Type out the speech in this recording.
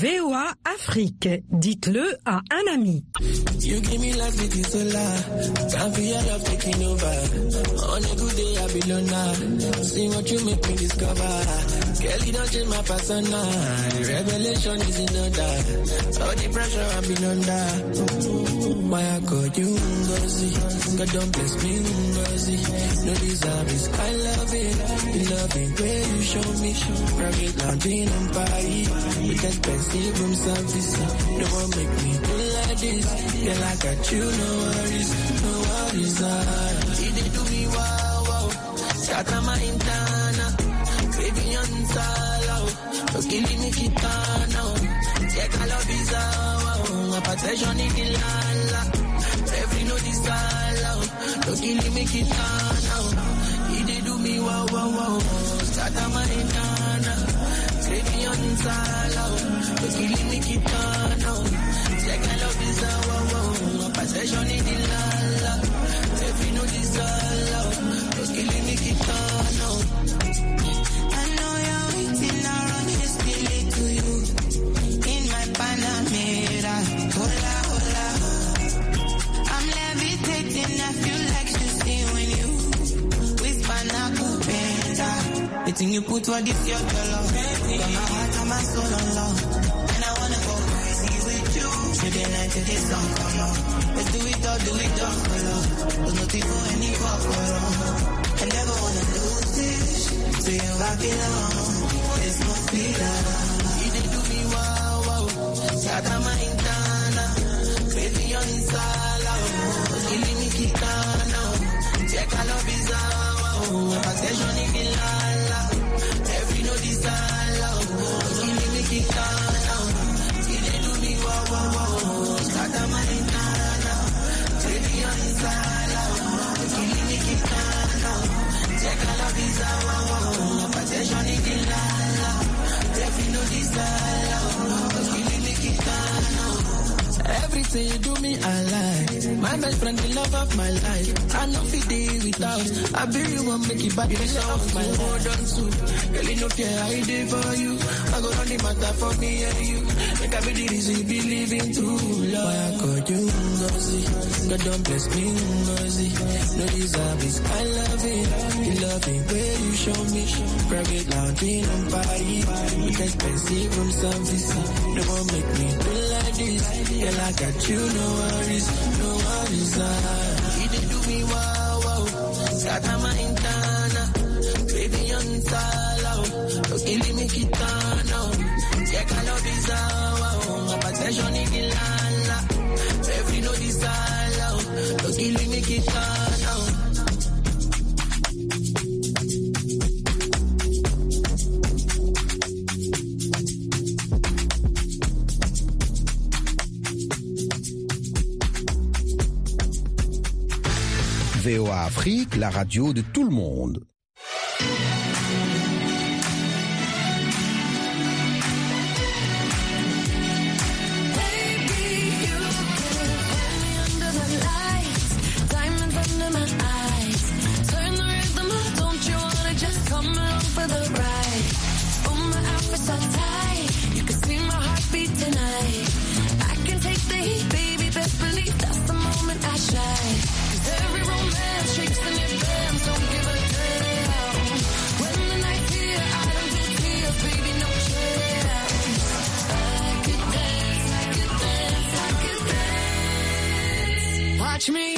VOA Afrique, dites-le à un ami. You give me life with this can't feel your love taking over. On a good day I be loner. See what you make me discover. Girl, you don't change my persona. Revelation is in order. All the pressure I've been under. Why I call you Ngozi? God don't bless me Ngozi. No deserve this, I love it. You love it where you show me. Private lounge on Paris. With expensive room service. No one make me do like this. Girl, I got you, no worries. No worries, you did do me wow, wow. Shut up my intana. Baby, on sala. Okay, leave me kitana. Check I love is wow. My protection is the lala. Every no desala. Okay, leave me kitana. You did do me wow, wow, wow. Shut up my intana. Baby, on sala. Okay, leave me kitana. Check I love is wow. Possession in the lala. If you know this all out, just killing me keep on out. I know you're waiting around this feeling to you. In my Panamera, hola, hola. I'm levitating, I feel like shooting when you whisper na kupenda. The thing you put for this your color. Got my heart and my soul on love. And I wanna go crazy with you. Till the night till the sun come out. Let's do it all for love. There's nothing for any corporal. I never wanna lose this. So you rock it on. There's no freedom. You did do me wow, wow. Shata my intana. Crazy on insala. Killing me kitana. Check I love is wow. Possession in the lala. Every no desala. Killing me kitana. You did do me wow, wow, wow. Shata my intana. Check I love is our possession in the lala. If you know this lala, everything you do me, I like. My best friend, the love of my life. I know fit day without. I be you one make it back the love my hold on to. Girl, you know care I did for you. I go on the matter for me and you. Make I be the reason believe in true love. Why I call you Ngozi? God don't bless me Ngozi. No deserve this, I love it. You love it where you show me. Private lounge on Paris. With expensive room service. No one make me do like this. Girl, I got you, no worries, no worries. You did do me wow, wow. Scatter my intana. Baby, on sala. Okay, leave me kitana. Check I love is wow. My possession is the lala. Every no desala. Okay, leave me kitana. VOA Afrique, la radio de tout le monde. Watch me.